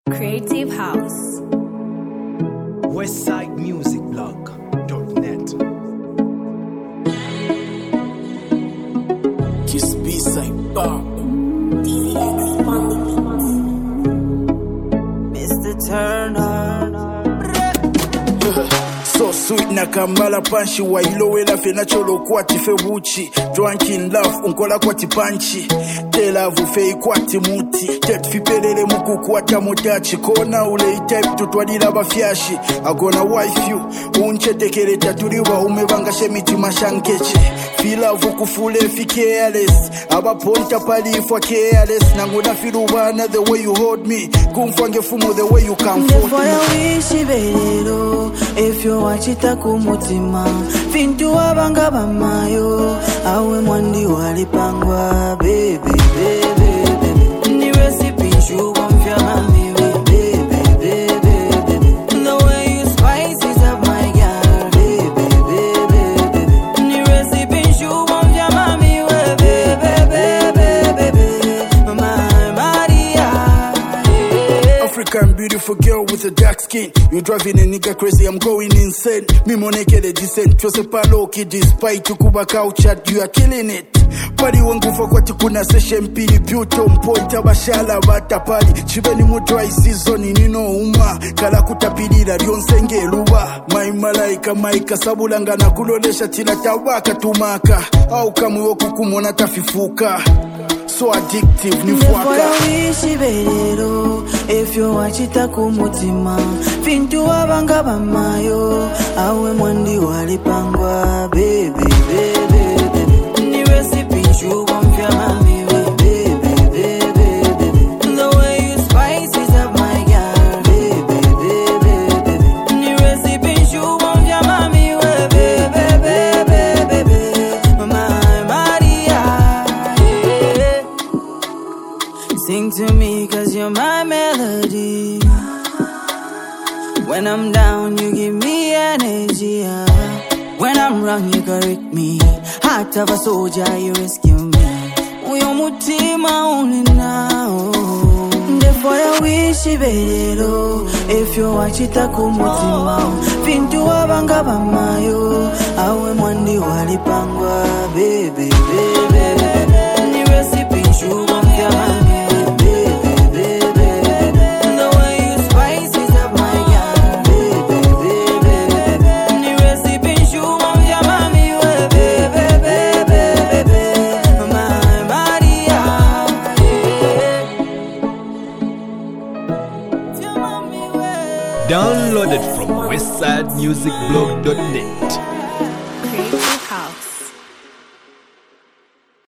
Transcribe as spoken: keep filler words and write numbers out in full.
Creative House. Westside Music Blog dot net. Kiss B-side bar. D Z X on the beat. Mister Turner. So sweet na kamala panshi wa ilowela fena cholo kwati fe wuchi. Drunk in love unkola kwati panchi. Tela vufei kwati muti. Tet fipelele muku kwata motachi. Kona ule type tutwadila bafyashi. Agona wife you. Unche tekele taturiwa umevanga shemiti mashankeche. Fila vuku fule fi careless. Aba ponta pali for careless. Nanguna filubana the way you hold me. Kumfange fumo the way you comfort me. For your wish ibelero. If you watch it akumutima. Fintu wabanga bamayo. Awe mwandi walipangwa. Baby, baby, baby. Ni recipe shuwa mfya mami we. Baby, baby, baby. The way you spice it up my girl. Baby, baby, baby. Ni recipe shuwa mfya mami we. Baby, baby, baby. My Maria. African beautiful girl with a dark skin. You driving a nigga crazy, I'm going insane. Me moneke the descent, chose paloki despite tukuba culture, you are killing it. Pari wangu fakwati kuna session pili Puto mpoita bashala bata pali Chibeni mu dry season nino uma Kala kutapilira lyonsenge luwa My malaika maika sabulanga na kulolesha tila tawaka tumaka Au kamuyo kukumona tafifuka So addictive ni fuaka For your wish ibelero. If you watch it akumutima. Fintu wabanga bamayo. Awe mwandi walipangwa. Baby, baby, baby. Ni recipe shuwa mfya mami we. Baby, baby, baby. The way you spice it up my girl. Baby, baby, baby. Ni recipe shuwa mfya mami we. Baby, baby, baby. My Maria. Yeah. Sing to me cause you're my melody. When I'm down you give me energy. uh. When I'm wrong you correct me. Heart of a soldier you rescue me. Uyo mutima only now. Therefore I wish ibelero. If you watch it akumutima. Fintu wabanga bamayo. Awe mwandi walipangwa. Baby, baby, baby. Ni recipe shuwa mfya mami. Downloaded from Westside Music Blog dot net. Creative House.